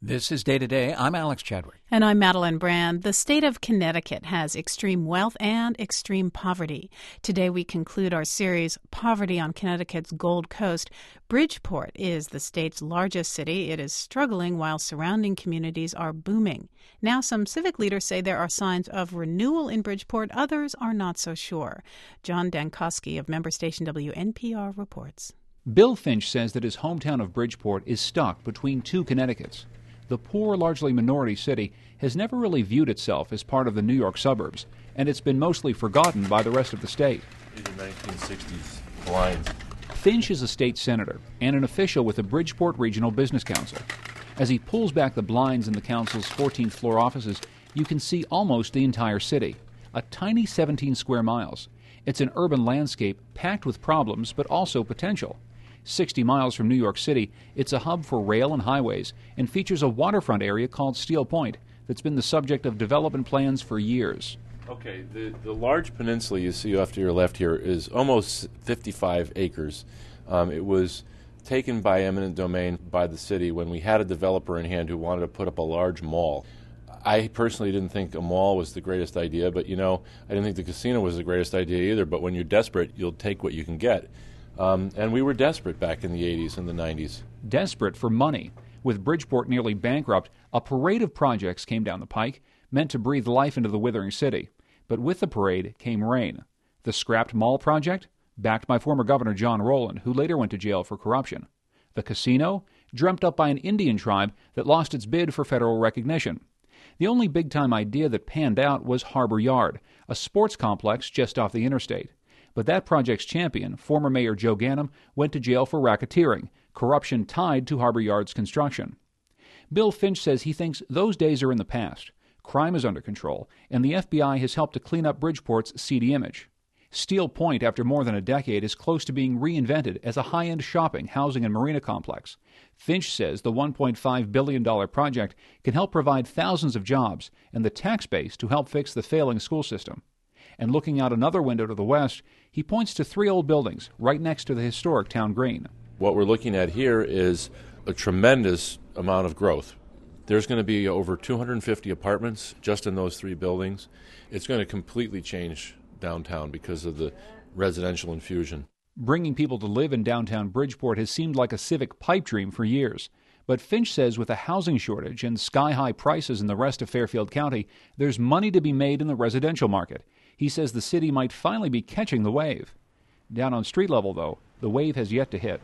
This is Day to Day. I'm Alex Chadwick. And I'm Madeline Brand. The state of Connecticut has extreme wealth and extreme poverty. Today we conclude our series, Poverty on Connecticut's Gold Coast. Bridgeport is the state's largest city. It is struggling while surrounding communities are booming. Now some civic leaders say there are signs of renewal in Bridgeport. Others are not so sure. John Dankosky of member station WNPR reports. Bill Finch says that his hometown of Bridgeport is stuck between two Connecticuts. The poor, largely minority city has never really viewed itself as part of the New York suburbs, and it's been mostly forgotten by the rest of the state. These are 1960s blinds. Finch is a state senator and an official with the Bridgeport Regional Business Council. As he pulls back the blinds in the council's 14th floor offices, you can see almost the entire city, a tiny 17 square miles. It's an urban landscape packed with problems but also potential. 60 miles from New York City, it's a hub for rail and highways and features a waterfront area called Steel Point that's been the subject of development plans for years. Okay, the large peninsula you see off to your left here is almost 55 acres. It was taken by eminent domain by the city when we had a developer in hand who wanted to put up a large mall. I personally didn't think a mall was the greatest idea, but I didn't think the casino was the greatest idea either, but when you're desperate, you'll take what you can get. And we were desperate back in the 80s and the 90s. Desperate for money. With Bridgeport nearly bankrupt, a parade of projects came down the pike, meant to breathe life into the withering city. But with the parade came rain. The scrapped mall project, backed by former Governor John Rowland, who later went to jail for corruption. The casino, dreamt up by an Indian tribe that lost its bid for federal recognition. The only big-time idea that panned out was Harbor Yard, a sports complex just off the interstate. But that project's champion, former Mayor Joe Ganim, went to jail for racketeering, corruption tied to Harbor Yard's construction. Bill Finch says he thinks those days are in the past. Crime is under control, and the FBI has helped to clean up Bridgeport's seedy image. Steel Point, after more than a decade, is close to being reinvented as a high-end shopping, housing, and marina complex. Finch says the $1.5 billion project can help provide thousands of jobs and the tax base to help fix the failing school system. And looking out another window to the west, he points to three old buildings right next to the historic town green. What we're looking at here is a tremendous amount of growth. There's going to be over 250 apartments just in those three buildings. It's going to completely change downtown because of the residential infusion. Bringing people to live in downtown Bridgeport has seemed like a civic pipe dream for years. But Finch says with a housing shortage and sky-high prices in the rest of Fairfield County, there's money to be made in the residential market. He says the city might finally be catching the wave. Down on street level, though, the wave has yet to hit.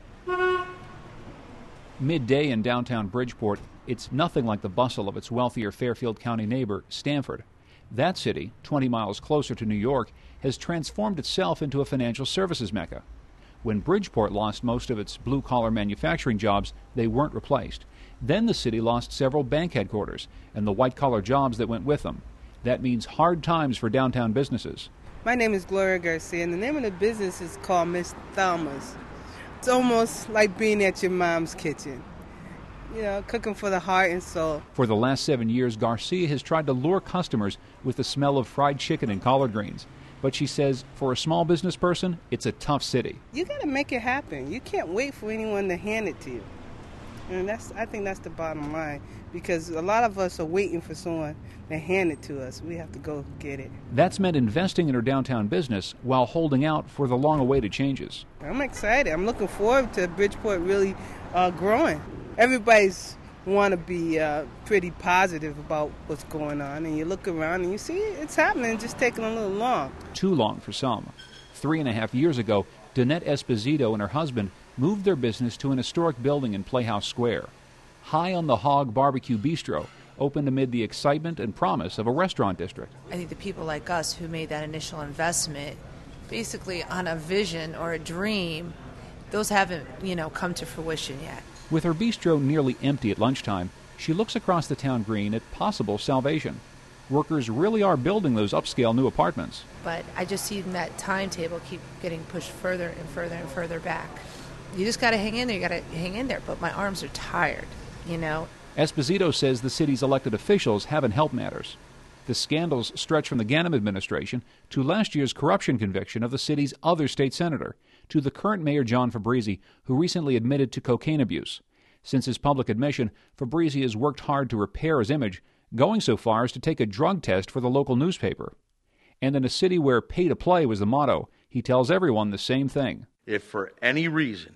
Midday in downtown Bridgeport, it's nothing like the bustle of its wealthier Fairfield County neighbor, Stamford. That city, 20 miles closer to New York, has transformed itself into a financial services mecca. When Bridgeport lost most of its blue-collar manufacturing jobs, they weren't replaced. Then the city lost several bank headquarters and the white-collar jobs that went with them. That means hard times for downtown businesses. My name is Gloria Garcia, and the name of the business is called Miss Thelma's. It's almost like being at your mom's kitchen, cooking for the heart and soul. For the last 7 years, Garcia has tried to lure customers with the smell of fried chicken and collard greens. But she says, for a small business person, it's a tough city. You got to make it happen. You can't wait for anyone to hand it to you. And I think that's the bottom line, because a lot of us are waiting for someone to hand it to us. We have to go get it. That's meant investing in her downtown business while holding out for the long-awaited changes. I'm excited. I'm looking forward to Bridgeport really growing. Everybody's want to be pretty positive about what's going on, and you look around and you see it's happening, just taking a little long. Too long for some. 3.5 years ago, Danette Esposito and her husband moved their business to an historic building in Playhouse Square. High on the Hog Barbecue Bistro opened amid the excitement and promise of a restaurant district. I think the people like us who made that initial investment basically on a vision or a dream, those haven't, come to fruition yet. With her bistro nearly empty at lunchtime, she looks across the town green at possible salvation. Workers really are building those upscale new apartments. But I just see that timetable keep getting pushed further and further and further back. You just got to hang in there. You got to hang in there. But my arms are tired, Esposito says the city's elected officials haven't helped matters. The scandals stretch from the Ganim administration to last year's corruption conviction of the city's other state senator, to the current mayor John Fabrizi, who recently admitted to cocaine abuse. Since his public admission, Fabrizi has worked hard to repair his image, going so far as to take a drug test for the local newspaper. And in a city where pay to play was the motto, he tells everyone the same thing. If for any reason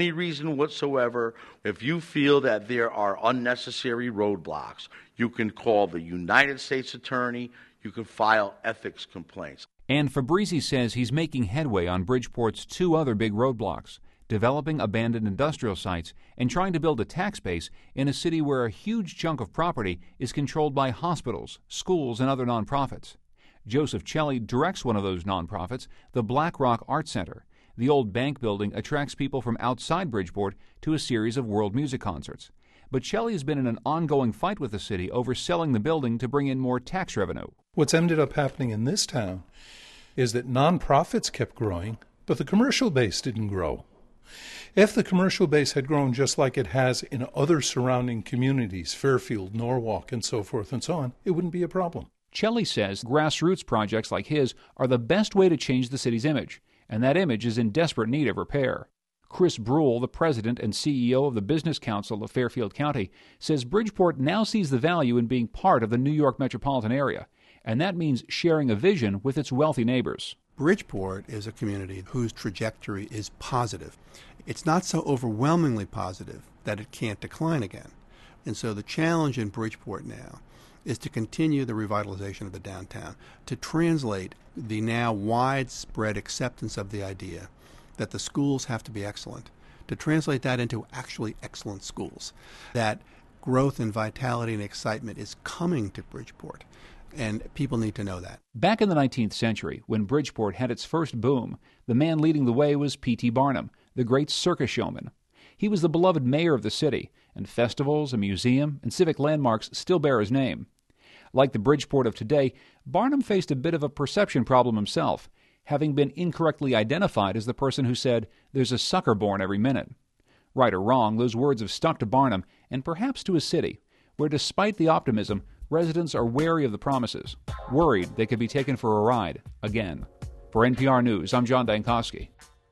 whatsoever, if you feel that there are unnecessary roadblocks, you can call the United States Attorney, you can file ethics complaints. And Fabrizi says he's making headway on Bridgeport's two other big roadblocks, developing abandoned industrial sites and trying to build a tax base in a city where a huge chunk of property is controlled by hospitals, schools, and other nonprofits. Joseph Celli directs one of those nonprofits, the Black Rock Art Center. The old bank building attracts people from outside Bridgeport to a series of world music concerts. But Celli has been in an ongoing fight with the city over selling the building to bring in more tax revenue. What's ended up happening in this town is that nonprofits kept growing, but the commercial base didn't grow. If the commercial base had grown just like it has in other surrounding communities, Fairfield, Norwalk, and so forth and so on, it wouldn't be a problem. Celli says grassroots projects like his are the best way to change the city's image, and that image is in desperate need of repair. Chris Brule, the president and CEO of the Business Council of Fairfield County, says Bridgeport now sees the value in being part of the New York metropolitan area, and that means sharing a vision with its wealthy neighbors. Bridgeport is a community whose trajectory is positive. It's not so overwhelmingly positive that it can't decline again. And so the challenge in Bridgeport now is to continue the revitalization of the downtown, to translate the now widespread acceptance of the idea that the schools have to be excellent, to translate that into actually excellent schools, that growth and vitality and excitement is coming to Bridgeport, and people need to know that. Back in the 19th century, when Bridgeport had its first boom, the man leading the way was P.T. Barnum, the great circus showman. He was the beloved mayor of the city, and festivals, a museum, and civic landmarks still bear his name. Like the Bridgeport of today, Barnum faced a bit of a perception problem himself, having been incorrectly identified as the person who said, "There's a sucker born every minute." Right or wrong, those words have stuck to Barnum, and perhaps to his city, where despite the optimism, residents are wary of the promises, worried they could be taken for a ride again. For NPR News, I'm John Dankosky.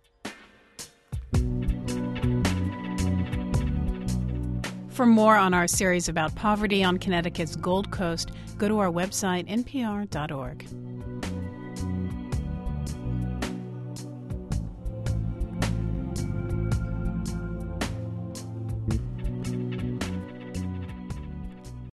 For more on our series about poverty on Connecticut's Gold Coast, go to our website, npr.org.